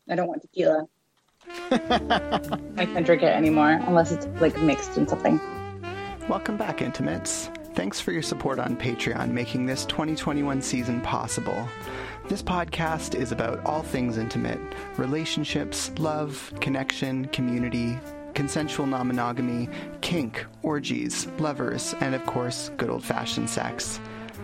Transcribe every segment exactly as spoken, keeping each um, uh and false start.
I don't want tequila. I can't drink it anymore unless it's like mixed in something. Welcome back, Intimates. Thanks for your support on Patreon, making this twenty twenty-one season possible. This podcast is about all things intimate: relationships, love, connection, community, consensual non-monogamy, kink, orgies, lovers, and of course, good old-fashioned sex.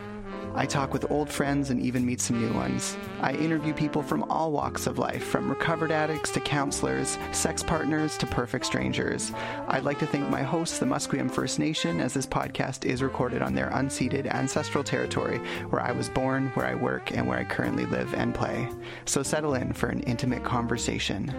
I talk with old friends and even meet some new ones. I interview people from all walks of life, from recovered addicts to counselors, sex partners to perfect strangers. I'd like to thank my hosts, the Musqueam First Nation, as this podcast is recorded on their unceded ancestral territory, where I was born, where I work, and where I currently live and play. So settle in for an intimate conversation.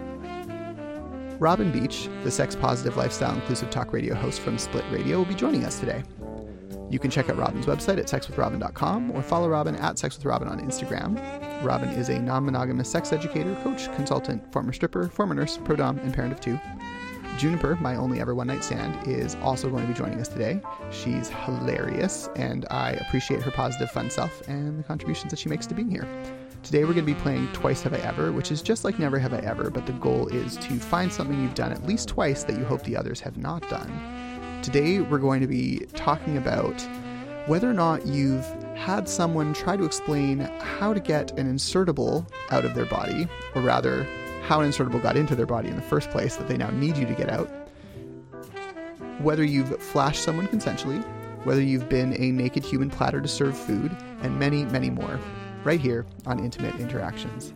Robin Beach, the sex-positive lifestyle inclusive talk radio host from Split Radio, will be joining us today. You can check out Robin's website at sex with robin dot com or follow Robin at sex with robin on Instagram. Robin is a non-monogamous sex educator, coach, consultant, former stripper, former nurse, pro-dom, and parent of two. Juniper, my only ever one-night stand, is also going to be joining us today. She's hilarious, and I appreciate her positive, fun self and the contributions that she makes to being here. Today we're going to be playing Twice Have I Ever, which is just like Never Have I Ever, but the goal is to find something you've done at least twice that you hope the others have not done. Today we're going to be talking about whether or not you've had someone try to explain how to get an insertable out of their body, or rather, how an insertable got into their body in the first place that they now need you to get out. Whether you've flashed someone consensually, whether you've been a naked human platter to serve food, and many, many more, right here on Intimate Interactions.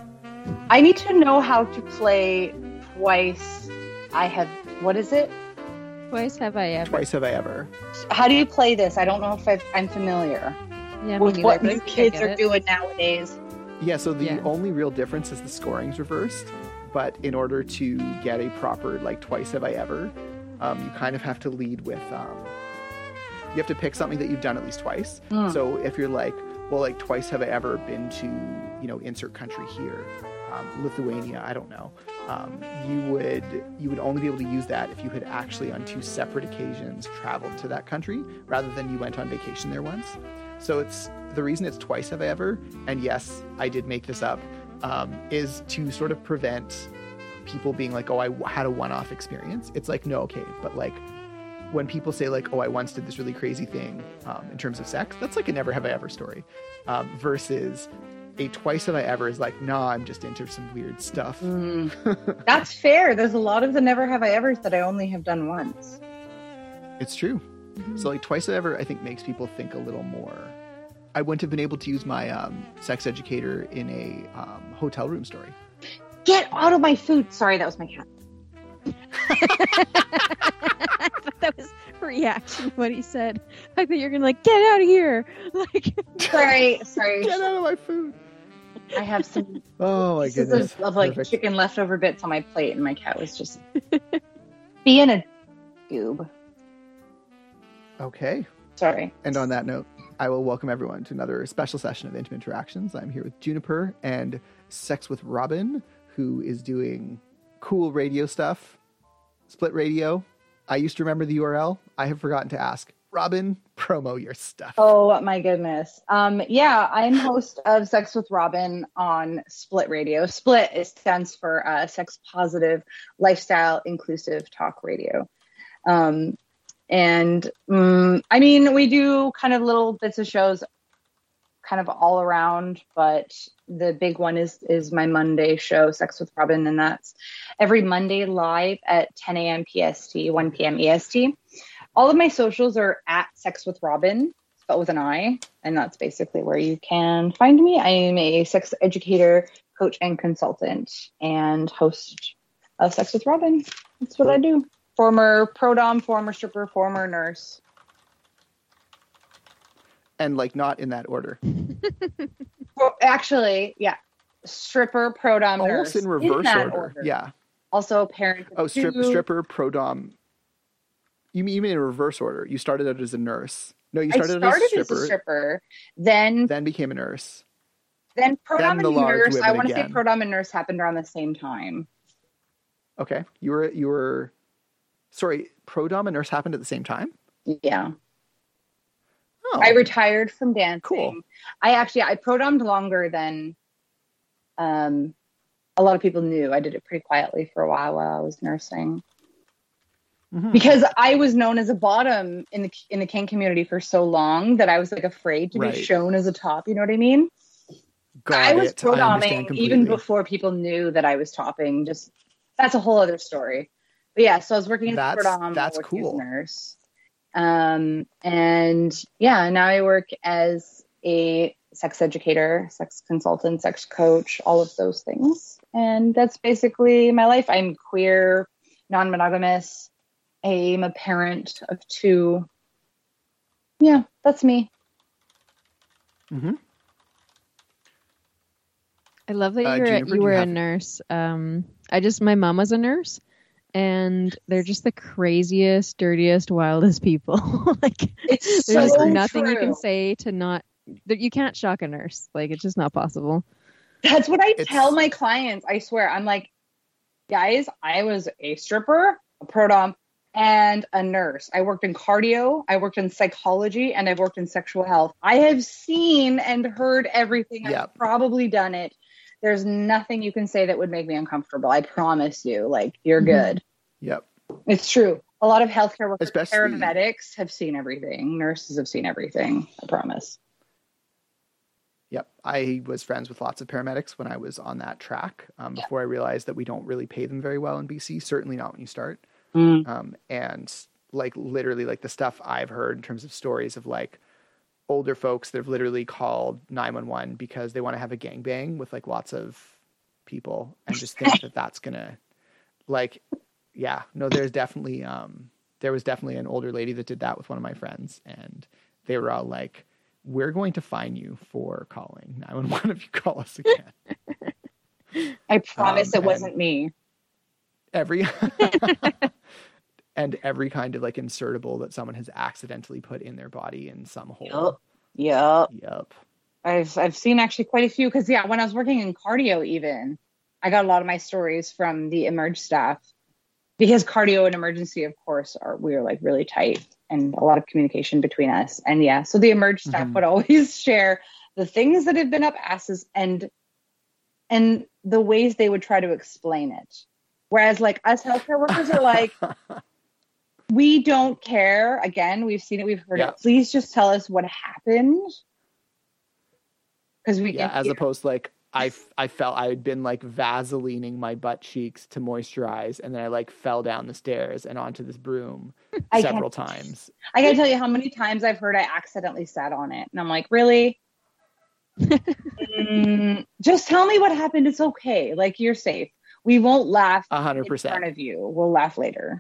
I need to know how to play Twice. I have, what is it? Twice Have I Ever. Twice Have I Ever. How do you play this? I don't know if I've, I'm familiar Yeah, with me what neither, new but I kids get are it. doing nowadays. Yeah, so the Yeah. only real difference is the scoring's reversed, but in order to get a proper, like, Twice Have I Ever, um, you kind of have to lead with, um, you have to pick something that you've done at least twice. Mm. So if you're like, well, like, twice have I ever been to, you know, insert country here, um, Lithuania, I don't know, um, you would you would only be able to use that if you had actually on two separate occasions traveled to that country, rather than you went on vacation there once. So it's the reason it's Twice Have I Ever, and yes, I did make this up, um, is to sort of prevent people being like, oh, I w- had a one-off experience. It's like, no, okay, but like, when people say like, oh, I once did this really crazy thing um, in terms of sex, that's like a Never Have I Ever story, um, versus a Twice Have I Ever is like, nah, I'm just into some weird stuff. Mm. That's fair. There's a lot of the Never Have I Evers that I only have done once. It's true. Mm-hmm. So like Twice Have I Ever, I think, makes people think a little more. I wouldn't have been able to use my um, sex educator in a um, hotel room story. Get out of my food. Sorry, that was my cat. I thought that was a reaction to what he said. I thought you were gonna like, get out of here. Like, Sorry, sorry. Get out of my food. I have some Oh my pieces goodness. of, of like Perfect. chicken leftover bits on my plate, and my cat was just being a goob. Okay. Sorry. And on that note, I will welcome everyone to another special session of Intimate Interactions. I'm here with Juniper and Sex with Robin, who is doing cool radio stuff. Split Radio. I used to remember the U R L. I have forgotten to ask. Robin, promo your stuff. Oh my goodness. Um, yeah, I'm host of Sex with Robin on Split Radio. Split it stands for uh, Sex Positive Lifestyle Inclusive Talk Radio. Um, and um, I mean, we do kind of little bits of shows kind of all around, but the big one is is my Monday show, Sex with Robin, and that's every Monday live at ten a.m. P S T, one p.m. E S T. All of my socials are at Sex with Robin, spelled with an I, and that's basically where you can find me. I am a sex educator, coach, and consultant, and host of Sex with Robin. That's what I do. Former pro-dom, former stripper, former nurse. And like not in that order. Well, actually, yeah. Stripper, pro-dom, Almost nurse. in reverse that order. Yeah. Also parent of Oh, strip, two. stripper, pro-dom. You mean, you mean in reverse order. You started out as a nurse. No, you I started, started as a stripper, as a stripper, then then became a nurse. then pro-dom then the and large nurse. I women want to say again. pro-dom and nurse happened around the same time. Okay. You were, you were, sorry, pro-dom and nurse happened at the same time? Yeah. Oh, I retired from dancing. Cool. I actually I pro-domed longer than um a lot of people knew. I did it pretty quietly for a while while I was nursing. Mm-hmm. Because I was known as a bottom in the in the kink community for so long that I was like afraid to Right. be shown as a top. You know what I mean? Got I was it. I understand pro-doming even completely. before people knew that I was topping. Just that's a whole other story. But yeah, so I was working as a That's- pro-dom, that's working as a cool. nurse. Um, and yeah, now I work as a sex educator, sex consultant, sex coach, all of those things. And that's basically my life. I'm queer, non-monogamous. I'm a parent of two. Yeah, that's me. Mm-hmm. I love that Uh, you were Juniper, do you you were a have- nurse. Um, I just my mom was a nurse, and they're just the craziest, dirtiest, wildest people. Like It's there's so nothing you true. can say to not that you can't shock a nurse. Like it's just not possible. That's what I It's- tell my clients. I swear. I'm like, guys, I was a stripper, a pro dom, and a nurse. I worked in cardio, I worked in psychology, and I've worked in sexual health. I have seen and heard everything. Yep. I've probably done it. There's nothing you can say that would make me uncomfortable. I promise you. Like, you're Mhm. good. Yep. It's true. A lot of healthcare workers, Especially- paramedics have seen everything. Nurses have seen everything. I promise. Yep. I was friends with lots of paramedics when I was on that track um, before I realized that we don't really pay them very well in B C, certainly not when you start. Mm. Um, and like literally like the stuff I've heard in terms of stories of like older folks that have literally called nine one one because they want to have a gangbang with like lots of people and just think that that's gonna like, yeah, no, there's definitely, um, there was definitely an older lady that did that with one of my friends and they were all like, we're going to fine you for calling nine one one if you call us again. I promise Um, it wasn't me. Every and every kind of like insertable that someone has accidentally put in their body in some hole. Yep. Yep. I've I've seen actually quite a few because yeah, when I was working in cardio, even I got a lot of my stories from the Emerge staff because cardio and emergency, of course, are we are like really tight and a lot of communication between us. And yeah, so the Emerge staff Mhm. would always share the things that have been up asses and and the ways they would try to explain it. Whereas like us healthcare workers are like, we don't care. Again, we've seen it, we've heard Yeah. it. Please just tell us what happened. Because we Yeah, can as hear. opposed to like I, f- I felt I had been like vaselining my butt cheeks to moisturize and then I like fell down the stairs and onto this broom I several can't- times. I gotta tell you how many times I've heard I accidentally sat on it. And I'm like, really? Mm, just tell me what happened. It's okay. Like, you're safe. We won't laugh A hundred in percent. front of you. We'll laugh later.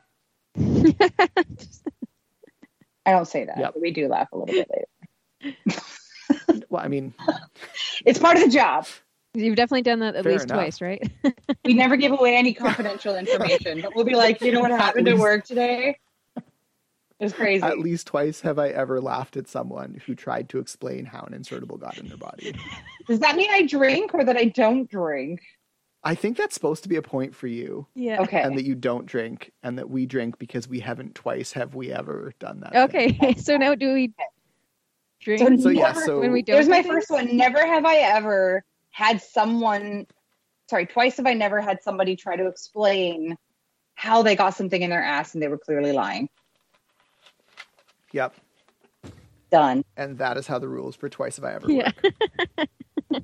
I don't say that, Yep. but we do laugh a little bit later. Well, I mean, It's part of the job. You've definitely done that at Fair least enough. twice, right? We never give away any confidential information, but we'll be like, you know what At happened at least- work today? It was crazy. at least twice have I ever laughed at someone who tried to explain how an insertable got in their body. Does that mean I drink or that I don't drink? I think that's supposed to be a point for you. Yeah. Okay. And that you don't drink and that we drink because we haven't twice have we ever done that. thing. Okay. So now do we drink So So yeah, Never- so when we don't? Here's do my things? first one. Never have I ever had someone, sorry, twice have I never had somebody try to explain how they got something in their ass and they were clearly lying. Yep. Done. And that is how the rules for twice have I ever Yeah. work.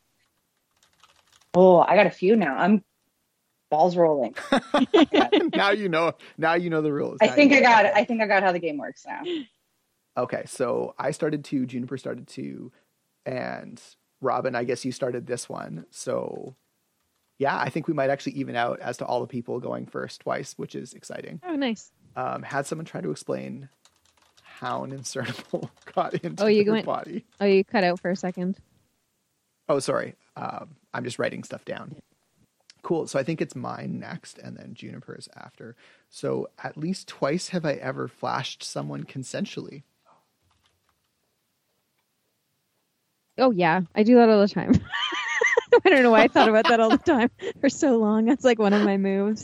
Oh, I got a few now. I'm balls rolling. now you know now you know the rules. I Now think you I know. got it. I think I got how the game works now. Okay, so I started two, Juniper started two, and Robin, I guess you started this one. So yeah, I think we might actually even out as to all the people going first twice, which is exciting. Oh, nice. Um, had someone try to explain how an insertable got into Oh, you their went- body. Oh, you cut out for a second. Oh, sorry. Um, I'm just writing stuff down. Cool. So I think it's mine next and then Juniper's after. So at least twice have I ever flashed someone consensually. Oh yeah, I do that all the time. I don't know why I thought about that all the time for so long. That's like one of my moves.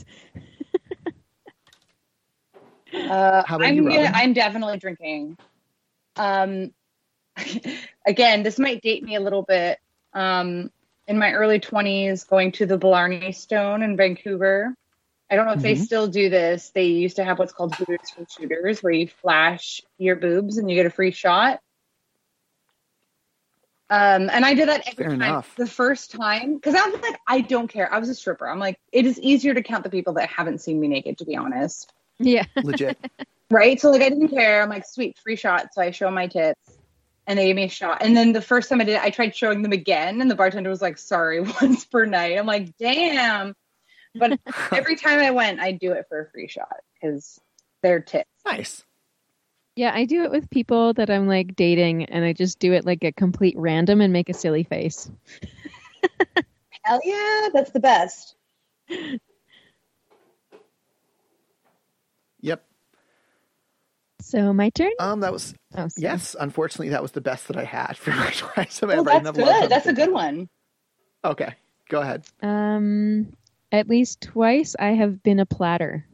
Uh, How about I'm you, gonna, Robin? I'm definitely drinking. Um, again, this might date me a little bit. Um, in my early twenties going to the Blarney Stone in Vancouver. I don't know if mm-hmm. they still do this. They used to have what's called Hooters for Shooters, where you flash your boobs and you get a free shot. Um, and I did that every Fair time. Enough. The first time, because I was like, I don't care. I was a stripper. I'm like, it is easier to count the people that haven't seen me naked, to be honest. Yeah. Legit. Right? So like, I didn't care. I'm like, sweet, free shot. So I show my tits. And they gave me a shot. And then the first time I did it, I tried showing them again. And the bartender was like, sorry, once per night. I'm like, damn. But every time I went, I'd do it for a free shot because they're tits. Nice. Yeah, I do it with people that I'm like dating. And I just do it like a complete random and make a silly face. Hell yeah. That's the best. Yep. So my turn? Um, that was oh, yes. Unfortunately, that was the best that I had for my twice. Oh, that's good. That's a good one. Okay, go ahead. Um, at least twice I have been a platter.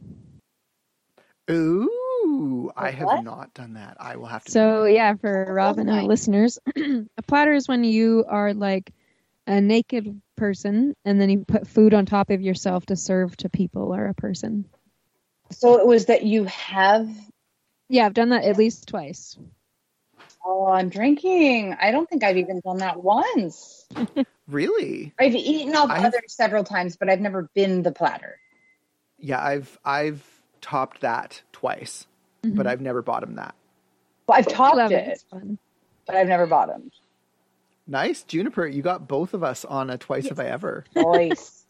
Ooh, a I have what? not done that. I will have to. So yeah, for Robin and listeners, a platter is when you are like a naked person, and then you put food on top of yourself to serve to people or a person. So it was that you have. Yeah, I've done that at least twice. Oh, I'm drinking. I don't think I've even done that once. Really? I've eaten off I've... others several times, but I've never been the platter. Yeah, I've I've topped that twice, mm-hmm. but I've never bottomed that. Well, I've topped it, it, it's fun. But I've never bottomed. Nice, Juniper. You got both of us on a twice yes. have I ever. Nice.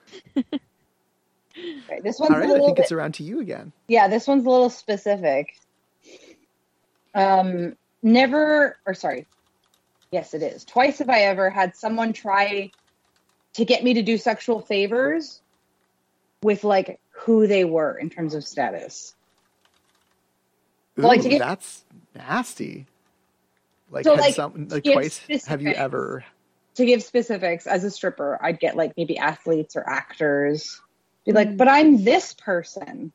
Okay, this one's all right. a little I think bit... it's around to you again. Yeah, this one's a little specific. Um, never, or sorry, yes, it is. Twice have I ever had someone try to get me to do sexual favors with like who they were in terms of status. Ooh, so, like, to give, that's nasty. Like, so, had like, some, like twice have you ever? To give specifics, as a stripper, I'd get like maybe athletes or actors. Be like, but I'm this person.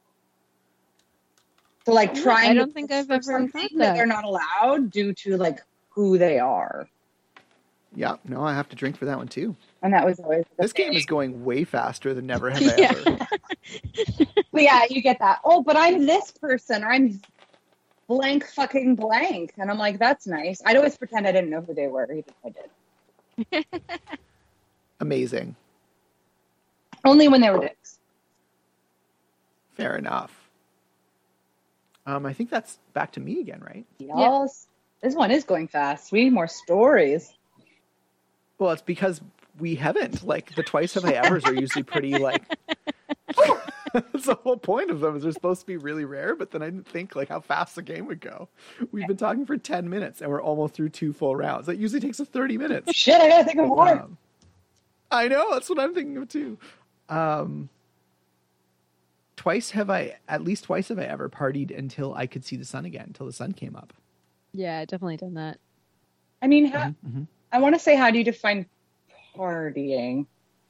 So like trying I don't to think I've ever something heard that. that they're not allowed due to like who they are. Yeah, no, I have to drink for that one too. And that was always this thing. game is going way faster than never have I yeah. ever. But yeah, you get that. Oh, but I'm this person, or I'm blank fucking blank, and I'm like, that's nice. I'd always pretend I didn't know who they were, even if I did. Amazing. Only when they were dicks. Fair enough. Um, I think that's back to me again, right? Yes. Yeah. This one is going fast. We need more stories. Well, it's because we haven't. Like, the twice have I evers are usually pretty, like... That's the whole point of them, is they're supposed to be really rare, but then I didn't think, like, how fast the game would go. We've been talking for ten minutes, and we're almost through two full rounds. That usually takes us thirty minutes. Shit, I gotta think of more. Um, I know, that's what I'm thinking of, too. Um, twice have I, at least twice have I ever partied until I could see the sun again, until the sun came up. Yeah, definitely done that. I mean, how, mm-hmm. I want to say, how do you define partying?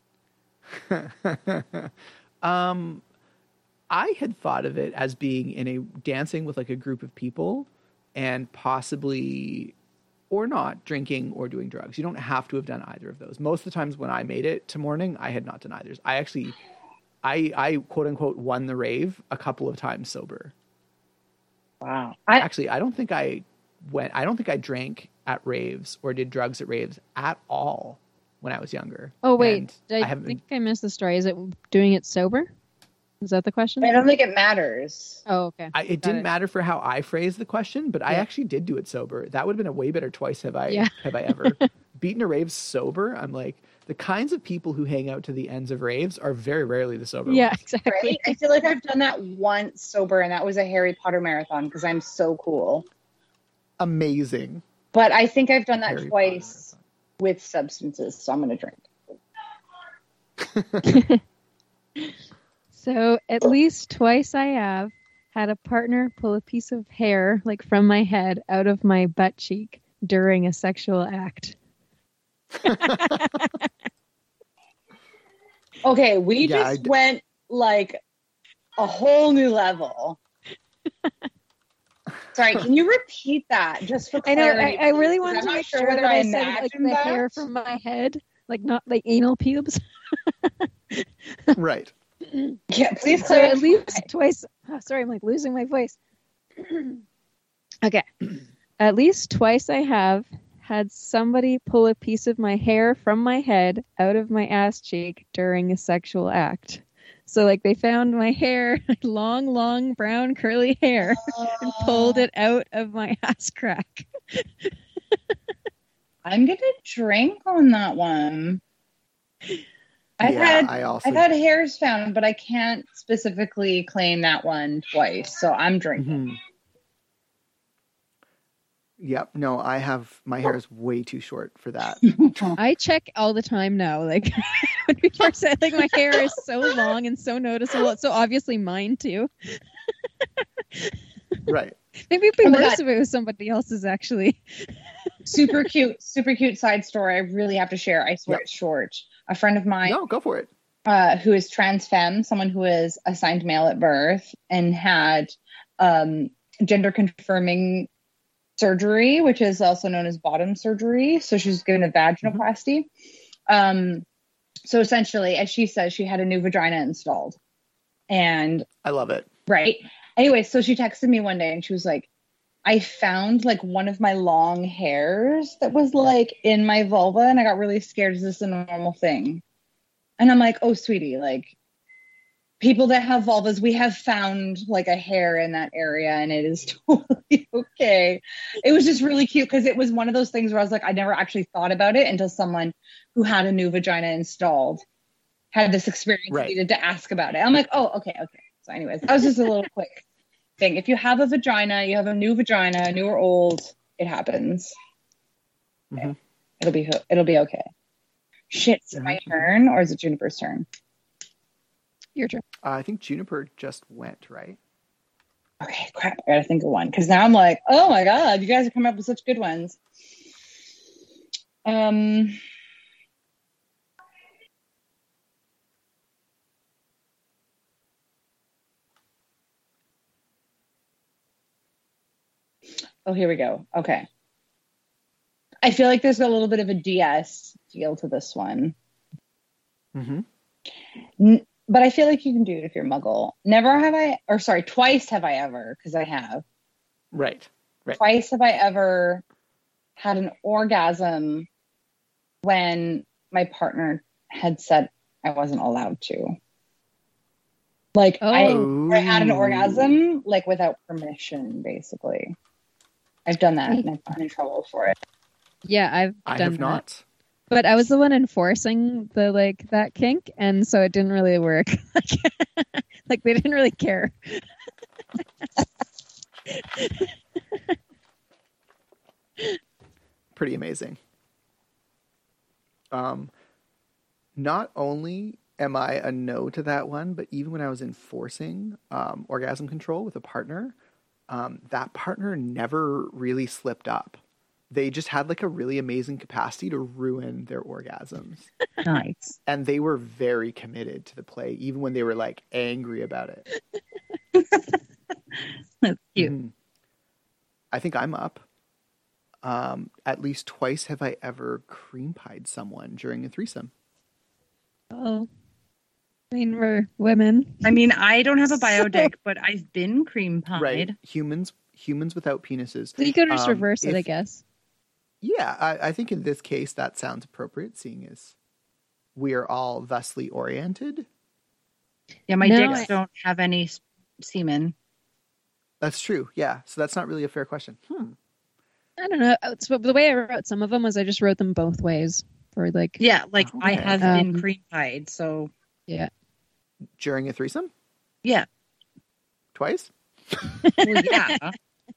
um, I had thought of it as being in a dancing with like a group of people and possibly or not drinking or doing drugs. You don't have to have done either of those. Most of the times when I made it to morning, I had not done either. I actually, I, I quote unquote won the rave a couple of times sober. Wow. I, actually, I don't think I went, I don't think I drank at raves or did drugs at raves at all when I was younger. Oh, wait. I, I think I missed the story. Is it doing it sober? Is that the question? I don't think it matters. Oh, okay. I, it Got didn't it. matter for how I phrased the question, but yeah. I actually did do it sober. That would have been a way better twice have I yeah. have I ever. Beaten a rave sober, I'm like, the kinds of people who hang out to the ends of raves are very rarely the sober yeah, ones. Exactly. Right? I feel like I've done that once sober, and that was a Harry Potter marathon because I'm so cool. Amazing. But I think I've done that Harry twice with substances, so I'm going to drink. So at least twice I have had a partner pull a piece of hair, like from my head, out of my butt cheek during a sexual act. Okay, we yeah, just d- went like a whole new level. Sorry, can you repeat that just for clarity? I know. I, I really wanted to make sure sure that I I said like the that. hair from my head, like not like anal pubes. Right. Yeah, please So at clarify. least twice. Oh, sorry, I'm like losing my voice. Okay. At least twice I have had somebody pull a piece of my hair from my head out of my ass cheek during a sexual act. So like they found my hair, long, long, brown, curly hair, and pulled it out of my ass crack. I'm gonna drink on that one. I've Yeah, had I also- I've had hairs found, but I can't specifically claim that one twice. So I'm drinking. Mhm. Yep. No, I have my hair is way too short for that. I check all the time now. Like when we first said, like my hair is so long and so noticeable. It's so obviously mine too. Right. Maybe it'd be Oh my worse God. if it was somebody else's actually. Super cute, super cute side story. I really have to share. I swear Yep. it's short. A friend of mine No, go for it. uh, who is trans femme, someone who is assigned male at birth and had um, gender confirming surgery, which is also known as bottom surgery. So she was given a vaginoplasty. Um, so essentially, as she says, she had a new vagina installed. And I love it. right. Anyway, so she texted me one day and she was like, I found like one of my long hairs that was like in my vulva and I got really scared. Is this a normal thing? And I'm like, oh, sweetie, like people that have vulvas, we have found like a hair in that area and it is totally okay. It was just really cute because it was one of those things where I was like, I never actually thought about it until someone who had a new vagina installed had this experience Right. and needed to ask about it. I'm like, oh, okay, okay. So anyways, that was just a little quick thing. If you have a vagina, you have a new vagina, new or old, it happens. Mhm. It'll be it'll be okay. Shit, is it my Mhm. turn or is it Juniper's turn? Your turn. Uh, I think Juniper just went, right? Okay, crap. I gotta think of one because now I'm like, oh my god, you guys are coming up with such good ones. Um. Oh, here we go. Okay. I feel like there's a little bit of a D S feel to this one. Mm-hmm. N- but I feel like you can do it if you're Muggle. Never have I, or sorry, twice have I ever, because I have. Right. Right. Twice have I ever had an orgasm when my partner had said I wasn't allowed to. Like I, Oh. I had an Ooh. orgasm like without permission, basically. I've done that and I've gotten in trouble for it. Yeah, I've I done have that. not. But I was the one enforcing the like that kink, and so it didn't really work. Like they didn't really care. Pretty amazing. Um, not only am I a no to that one, but even when I was enforcing um, orgasm control with a partner, um, that partner never really slipped up. They just had like a really amazing capacity to ruin their orgasms. Nice. And they were very committed to the play, even when they were like angry about it. That's cute. Mhm. I think I'm up. Um, at least twice have I ever cream pied someone during a threesome. Oh, I mean we're women. I mean, I don't have a bio So- dick, but I've been cream pied. Right? Humans, humans without penises. So you could just Um, reverse it, I if- guess. Yeah, I, I think in this case that sounds appropriate, seeing as we are all thusly oriented. Yeah, my No, dicks I- don't have any s- semen. That's true. Yeah, so that's not really a fair question. Hmm. I don't know. It's, the way I wrote some of them was I just wrote them both ways for like Yeah, like I Okay. have Um, been cream pied, so yeah. During a threesome, yeah. twice. Well, yeah.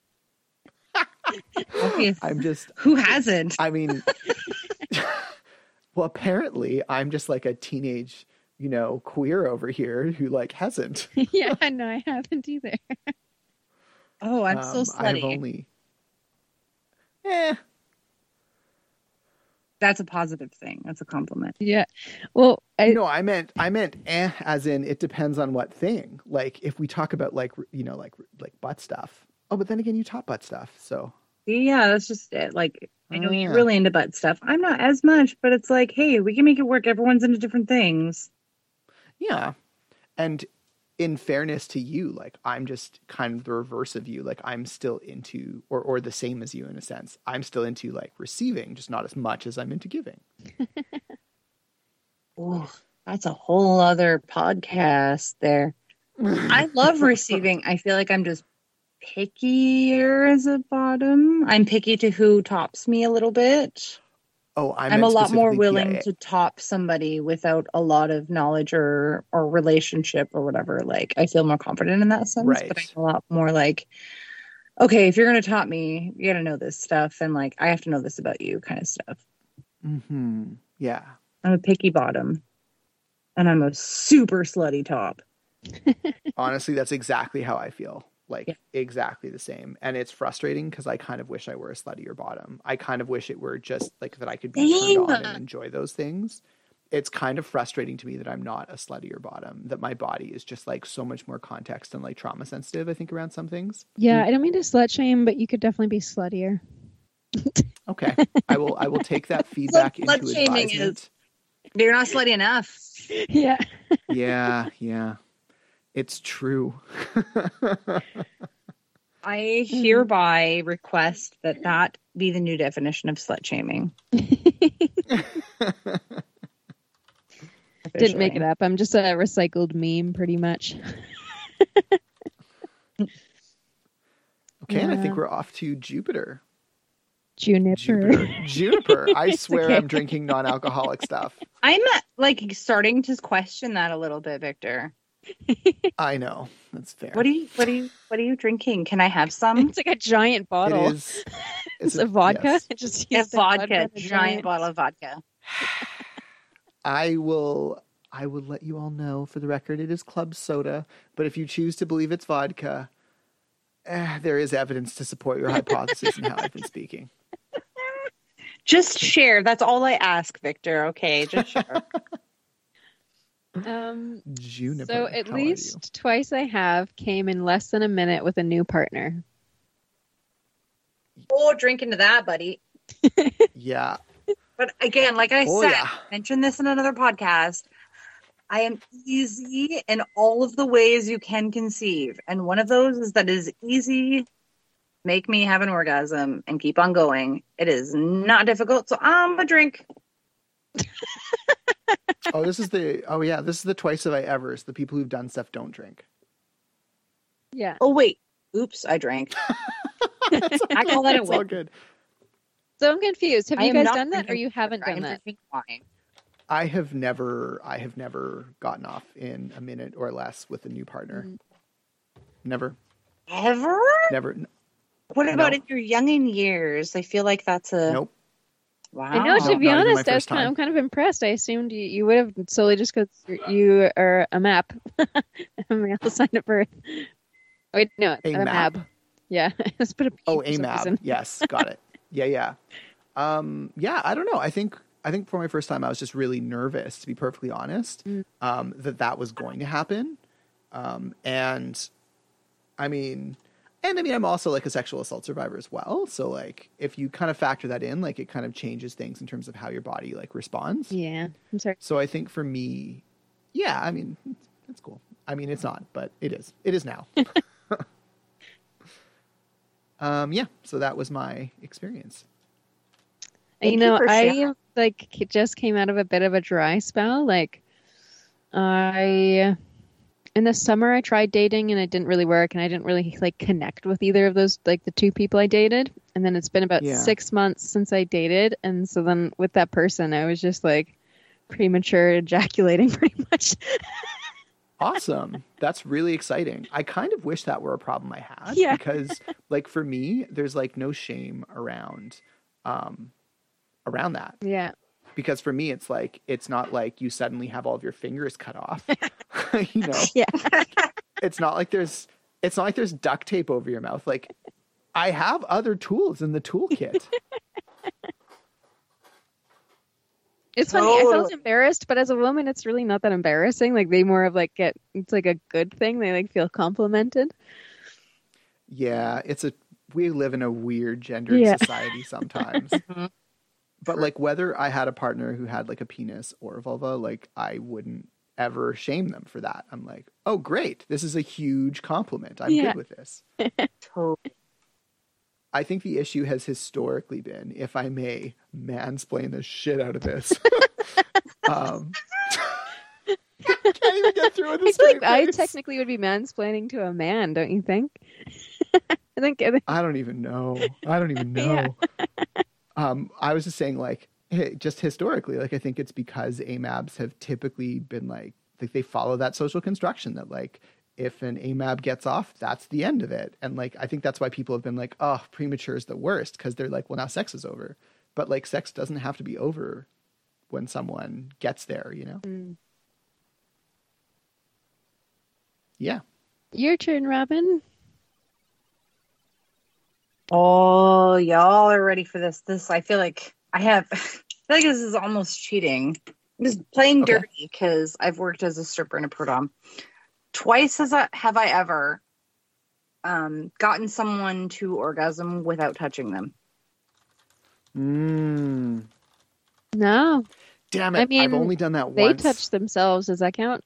Okay. I'm just. Who hasn't? I mean, well, apparently I'm just like a teenage, you know, queer over here who like hasn't. Yeah, no, I haven't either. Oh, I'm so Um, I've slutty. only. Eh. That's a positive thing. That's a compliment. Yeah. Well, I No, I meant I meant eh, as in it depends on what thing. Like if we talk about like you know like like butt stuff. Oh, but then again, you taught butt stuff, so Yeah, that's just it. Like I know Oh, you're yeah. really into butt stuff. I'm not as much, but it's like, hey, we can make it work. Everyone's into different things. Yeah. And in fairness to you, like I'm just kind of the reverse of you. Like I'm still into, or or the same as you in a sense. I'm still into like receiving, just not as much as I'm into giving. Oh, that's a whole other podcast there. I love receiving. I feel like I'm just pickier as a bottom. I'm picky to who tops me a little bit. Oh, I I'm a lot more specifically willing P I A. to top somebody without a lot of knowledge or or relationship or whatever. Like I feel more confident in that sense, Right. but I'm a lot more like, okay, if you're gonna top me, you gotta know this stuff, and like I have to know this about you, kind of stuff. Mm-hmm. Yeah. I'm a picky bottom, and I'm a super slutty top. Honestly, that's exactly how I feel. Like Yeah. exactly the same. And it's frustrating because I kind of wish I were a sluttier bottom. I kind of wish it were just like that I could be Same. turned on and enjoy those things. It's kind of frustrating to me that I'm not a sluttier bottom, that my body is just like so much more context and like trauma sensitive, I think, around some things. Yeah, I don't mean to slut shame, but you could definitely be sluttier. Okay. I will I will take that feedback Slut into shaming advisement. is- You're not slutty enough. Yeah. Yeah, yeah. It's true. I hereby request that that be the new definition of slut shaming. Didn't make it up. I'm just a recycled meme, pretty much. Okay, and I think Yeah. we're off to Jupiter. Juniper. Jupiter. Juniper. I swear okay. I'm drinking non-alcoholic stuff. I'm like starting to question that a little bit, Victor. I know. That's fair. What are you what are you what are you drinking? Can I have some? It's like a giant bottle. It is. It's it- a vodka. yes. It just A used the vodka, in a giant bottle of vodka. I will I will let you all know, for the record, it is club soda, but if you choose to believe it's vodka, eh, there is evidence to support your hypothesis in how I've been speaking. Just share. That's all I ask, Victor. Okay, just share. Um, Juniper. so at how are you? least twice I have came in less than a minute with a new partner. Oh, drink into that, buddy. Yeah. But again, like I Oh, said, yeah. I mentioned this in another podcast. I am easy in all of the ways you can conceive. And one of those is that it is easy. Make me have an orgasm and keep on going. It is not difficult. So I'm a drink. Oh, this is the oh yeah, this is the twice have I ever's. The people who've done stuff don't drink. Yeah. Oh, wait. Oops, I drank. I call that a It's all win. good. So I'm confused. Have I you am guys not done that, or drinking you haven't liquor. I done am that? drinking wine. I have never I have never gotten off in a minute or less with a new partner. Mm. Never. Ever? Never. What about No. in your younging years? I feel like that's a Nope. wow. I know. No, To not be even my honest, I was first kind of, time. I'm kind of impressed. I assumed you, you would have solely just because you are a map, a male sign of birth. Wait, no, A a map? map. Yeah, let's put a P Oh, for A some M A B. reason. Yes, got it. Yeah, yeah. Um, yeah, I don't know. I think I think for my first time, I was just really nervous, to be perfectly honest, Mm. um, that that was going to happen. Um, and I mean, and I mean, I'm also like a sexual assault survivor as well. So like, if you kind of factor that in, like, it kind of changes things in terms of how your body like responds. Yeah, I'm sorry. So I think for me, yeah, I mean, it's, it's cool. I mean, it's not, but it is. It is now. um, yeah. So that was my experience. Thank you you know, for I sharing. like just came out of a bit of a dry spell. Like, I in the summer I tried dating and it didn't really work, and I didn't really like connect with either of those, like the two people I dated. And then it's been about Yeah. six months since I dated, and so then with that person, I was just like premature ejaculating, pretty much. Awesome. That's really exciting. I kind of wish that were a problem I had Yeah. because like for me, there's like no shame around, um, around that. Yeah. Because for me, it's like, it's not like you suddenly have all of your fingers cut off, you know, Yeah. it's not like there's, it's not like there's duct tape over your mouth. Like I have other tools in the toolkit. It's funny. I felt Totally. embarrassed, but as a woman, it's really not that embarrassing. Like they more of like get, it's like a good thing. They like feel complimented. Yeah. It's a, we live in a weird gendered Yeah. society sometimes. But like whether I had a partner who had like a penis or a vulva, like I wouldn't ever shame them for that. I'm like, oh great, this is a huge compliment. I'm Yeah. good with this. Totally. I think the issue has historically been, if I may mansplain the shit out of this. um, I can't even get through with I this. feel like I technically would be mansplaining to a man, don't you think? I think. I think I don't even know. I don't even know. um, I was just saying, like, hey, just historically, like, I think it's because A M A Bs have typically been like, like they follow that social construction that like, if an A M A B gets off, that's the end of it. And like, I think that's why people have been like, oh, premature is the worst. Cause they're like, well, now sex is over. But like, sex doesn't have to be over when someone gets there, you know? Mm. Yeah. Your turn, Robin. Oh, y'all are ready for this. This, I feel like I have, I feel like this is almost cheating. I'm just playing Okay. dirty because I've worked as a stripper and a pro dom. Twice has I, have I ever um, gotten someone to orgasm without touching them. Mm. No, Damn it. I mean, I've only done that they once. touch themselves. Does that count?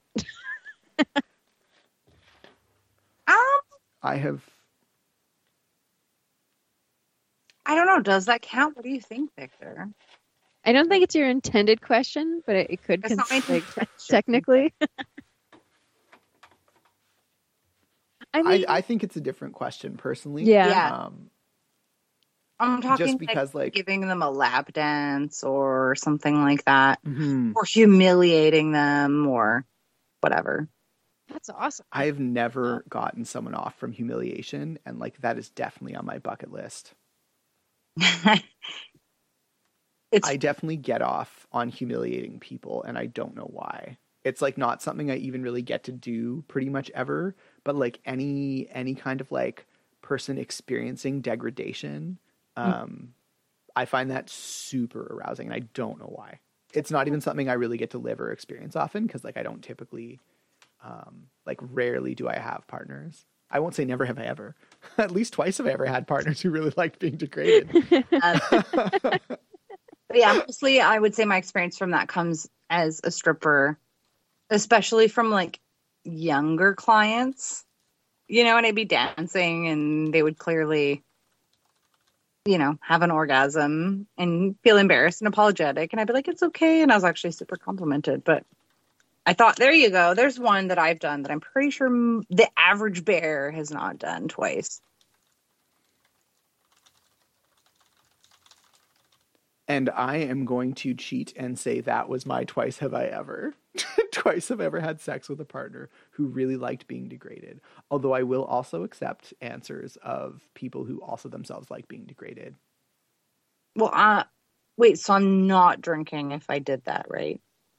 Um, I have. I don't know. Does that count? What do you think, Victor? I don't think it's your intended question, but it, it could That's not my cons- like, intention. technically. I I, mean, I think it's a different question personally. yeah. Yeah. Um, I'm talking just because like, like, giving them a lap dance or something like that, mhm. or humiliating them or whatever. That's awesome. I've never gotten someone off from humiliation. And like, that is definitely on my bucket list. It's I definitely get off on humiliating people, and I don't know why. It's like not something I even really get to do pretty much ever, but like any any kind of like person experiencing degradation, um, I find that super arousing, and I don't know why. It's not even something I really get to live or experience often because like I don't typically, um, like rarely do I have partners. I won't say never have I ever. At least twice have I ever had partners who really liked being degraded. uh, But yeah, mostly I would say my experience from that comes as a stripper, especially from like younger clients, you know, and I'd be dancing and they would clearly, you know, have an orgasm and feel embarrassed and apologetic. And I'd be like, it's okay. And I was actually super complimented. But I thought, there you go. There's one that I've done that I'm pretty sure the average bear has not done twice. And I am going to cheat and say that was my twice have I ever. Twice have I ever had sex with a partner who really liked being degraded. Although I will also accept answers of people who also themselves like being degraded. Well, uh, wait, so I'm not drinking if I did that, right?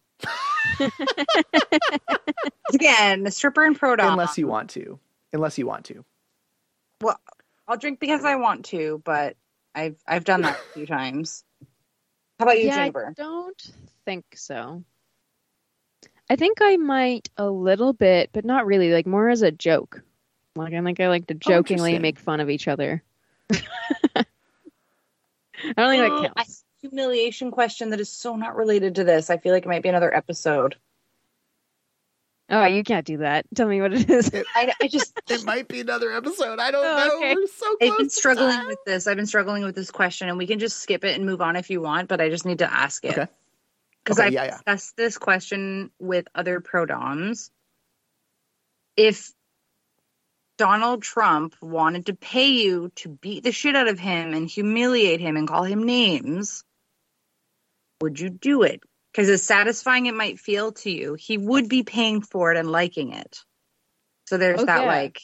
Again, the stripper and pro dom. Unless you want to. Unless you want to. Well, I'll drink because I want to, but I've I've done that a few times. How about you, yeah, Jennifer? I don't think so. I think I might a little bit, but not really. Like more as a joke. Like I think I like to jokingly interesting. make fun of each other. I don't think that Oh, counts. a humiliation question that is so not related to this. I feel like it might be another episode. Oh, you can't do that. Tell me what it is. I, I just It might be another episode. I don't Oh, know. okay. We're so close. I've been to struggling time. with this. I've been struggling with this question, and we can just skip it and move on if you want. But I just need to ask it. Okay. Because Okay, I've yeah, yeah. discussed this question with other pro doms. If Donald Trump wanted to pay you to beat the shit out of him and humiliate him and call him names, would you do it? Because as satisfying it might feel to you, he would be paying for it and liking it. So there's Oh, that, yeah. like,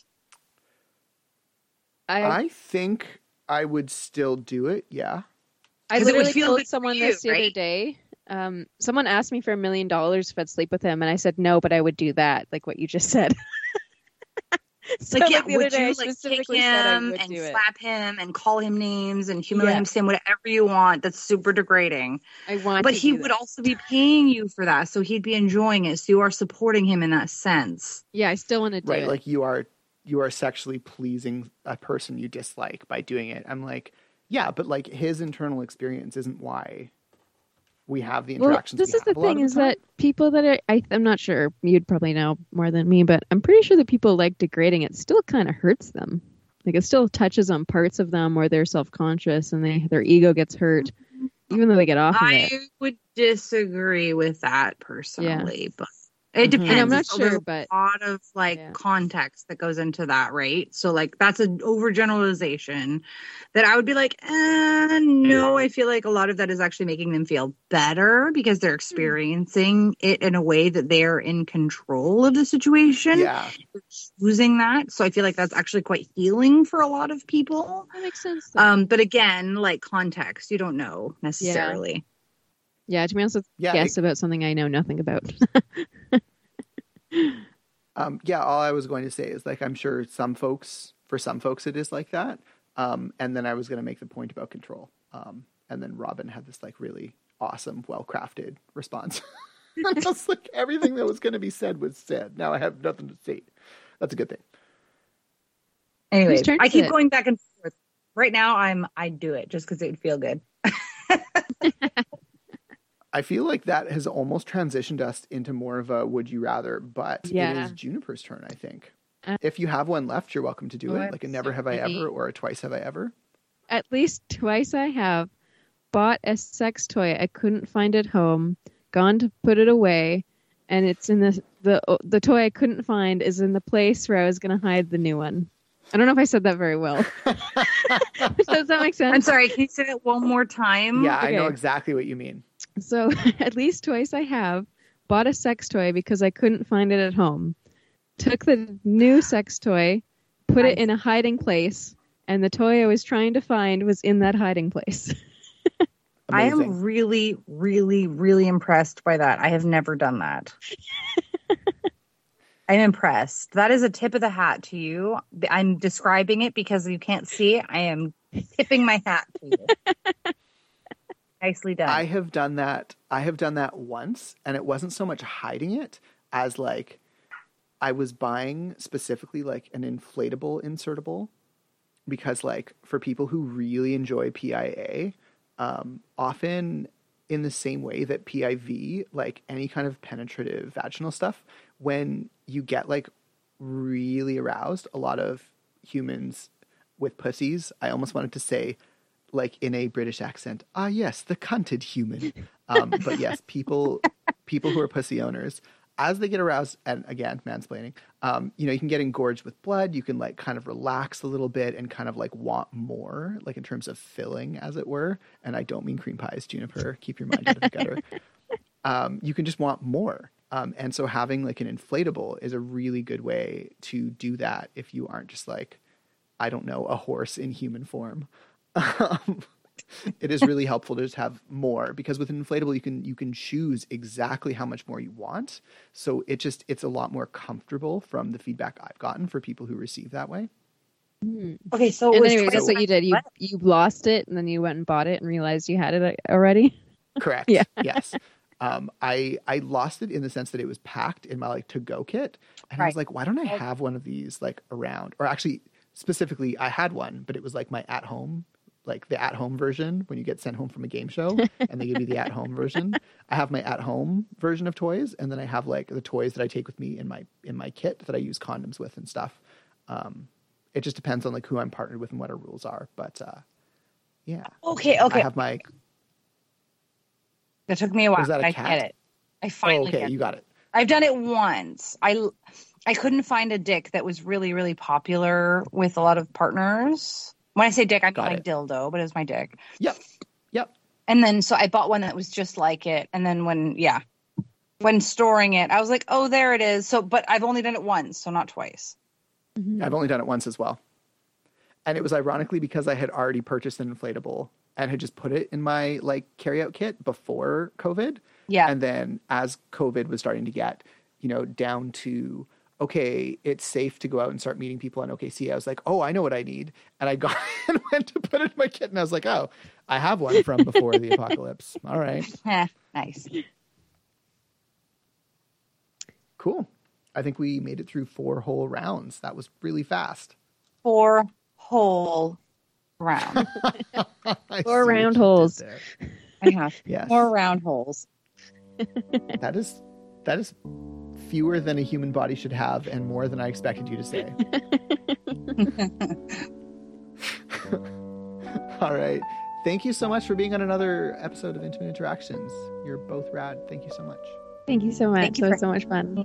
I I think I would still do it. Yeah. I 'Cause it would literally feel told good for someone you, this the other right? day. Um, someone asked me for a million dollars if I'd sleep with him, and I said no, but I would do that, like what you just said. So, like, yeah, like, the other would day, I you like kick specifically said I him would and do it. slap him and call him names and humiliate Yeah. him, say whatever you want? That's super degrading. I want, But to he do would that. also be paying you for that, so he'd be enjoying it. So you are supporting him in that sense. Yeah, I still want to do Right. it. Like you are you are sexually pleasing a person you dislike by doing it. I'm like, yeah, but like his internal experience isn't why we have the interactions. Well, this we is the have a lot thing of is the time. that people that are, I, I'm not sure, you'd probably know more than me, but I'm pretty sure that people like degrading it still kind of hurts them. Like it still touches on parts of them where they're self-conscious and they their ego gets hurt, even though they get off of I it. would disagree with that personally, but it Mhm. depends. And I'm not So sure, there's but a lot of like yeah. context that goes into that, right? So like that's an overgeneralization that I would be like, eh, no, I feel like a lot of that is actually making them feel better because they're experiencing it in a way that they're in control of the situation. Yeah. They're choosing that. So I feel like that's actually quite healing for a lot of people. That makes sense. Though. Um, but again, like context, you don't know necessarily. Yeah, to be honest, let's Yeah, guess it- about something I know nothing about. Um, yeah, all I was going to say is like I'm sure some folks, for some folks, it is like that. Um, and then I was going to make the point about control. Um, and then Robin had this like really awesome, well-crafted response. I was like, everything that was going to be said was said. Now I have nothing to say. That's a good thing. Anyway, Whose turn I is keep it? going back and forth. Right now, I'm I do it just because it would feel good. I feel like that has almost transitioned us into more of a would you rather, but it Yeah. is Juniper's turn, I think. Uh, If you have one left, you're welcome to do Oh, it. Like a never have I absolutely. ever or a twice have I ever. At least twice I have bought a sex toy. I couldn't find it home, gone to put it away, and it's in the the the toy I couldn't find is in the place where I was going to hide the new one. I don't know if I said that very well. Does that make sense? I'm sorry, can you say that one more time? Yeah, I know Okay. exactly what you mean. So at least twice I have bought a sex toy because I couldn't find it at home. Took the new sex toy, put it in a hiding place, and the toy I was trying to find was in that hiding place. I Amazing. am really, really, really impressed by that. I have never done that. I'm impressed. That is a tip of the hat to you. I'm describing it because you can't see it. I am tipping my hat to you. Nicely done. I have done that. I have done that once, and it wasn't so much hiding it as like I was buying specifically like an inflatable insertable because like for people who really enjoy P I A, um, often in the same way that P I V, like any kind of penetrative vaginal stuff, when you get like really aroused, a lot of humans with pussies, I almost wanted to say like in a British accent, ah, yes, the cunted human. Um, but yes, people, people who are pussy owners, as they get aroused, and again, mansplaining, um, you know, you can get engorged with blood. You can like kind of relax a little bit and kind of like want more, like in terms of filling, as it were. And I don't mean cream pies, Juniper. Keep your mind out of the gutter. Um, you can just want more. Um, and so having like an inflatable is a really good way to do that if you aren't just like, I don't know, a horse in human form. Um, it is really helpful to just have more because with an inflatable you can you can choose exactly how much more you want. So it just it's a lot more comfortable from the feedback I've gotten for people who receive that way. okay, so it And was anyway, twice that's what you did. You what? you lost it, and then you went and bought it and realized you had it already. Correct. Yeah. Yes. Um, I I lost it in the sense that it was packed in my like to go kit, and I was Right. like, why don't I have one of these like around? Or actually, specifically, I had one, but it was like my at home. Like the at-home version when you get sent home from a game show and they give you the at-home version. I have my at-home version of toys, and then I have like the toys that I take with me in my in my kit that I use condoms with and stuff. Um, it just depends on like who I'm partnered with and what our rules are. But uh, yeah, Okay, okay. I have my. That took me a while. Was that a but I cat? get it. I Oh, finally okay, get you it. got it. I've done it once. I I couldn't find a dick that was really, really popular with a lot of partners. When I say dick, I mean Got like it. dildo, but it was my dick. Yep, yep. And then so I bought one that was just like it. And then when, yeah, when storing it, I was like, oh, there it is. So, but I've only done it once, so not twice. I've only done it once as well. And it was ironically because I had already purchased an inflatable and had just put it in my like carryout kit before COVID. Yeah. And then as COVID was starting to get, you know, down to, okay, it's safe to go out and start meeting people on O K C, I was like, oh, I know what I need. And I got and went to put it in my kit and I was like, oh, I have one from before the apocalypse. All right. Eh, nice. Cool. I think we made it through four whole rounds. That was really fast. Four whole rounds. Four round holes. I have yes. Four round holes. That is that is fewer than a human body should have, and more than I expected you to say. All right. Thank you so much for being on another episode of Intimate Interactions. You're both rad. Thank you so much. Thank you so much. Thank you it was for- so much fun.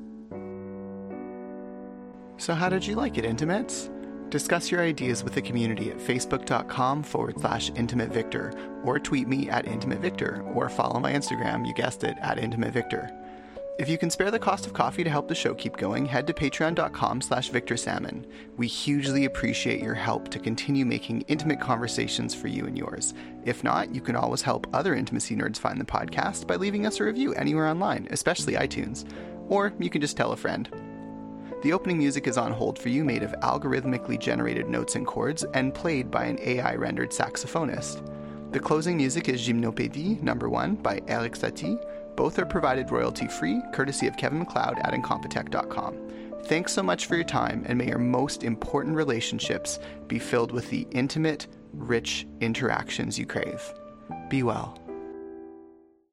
So how did you like it, Intimates? Discuss your ideas with the community at facebook.com forward slash Intimate Victor, or tweet me at Intimate Victor, or follow my Instagram, you guessed it, at Intimate Victor. If you can spare the cost of coffee to help the show keep going, head to patreon.com slash Victor Salmon. We hugely appreciate your help to continue making intimate conversations for you and yours. If not, you can always help other intimacy nerds find the podcast by leaving us a review anywhere online, especially iTunes. Or you can just tell a friend. The opening music is on hold for you, made of algorithmically generated notes and chords, and played by an A I-rendered saxophonist. The closing music is Gymnopédie number one by Eric Satie. Both are provided royalty-free, courtesy of Kevin MacLeod at Incompetech dot com. Thanks so much for your time, and may your most important relationships be filled with the intimate, rich interactions you crave. Be well.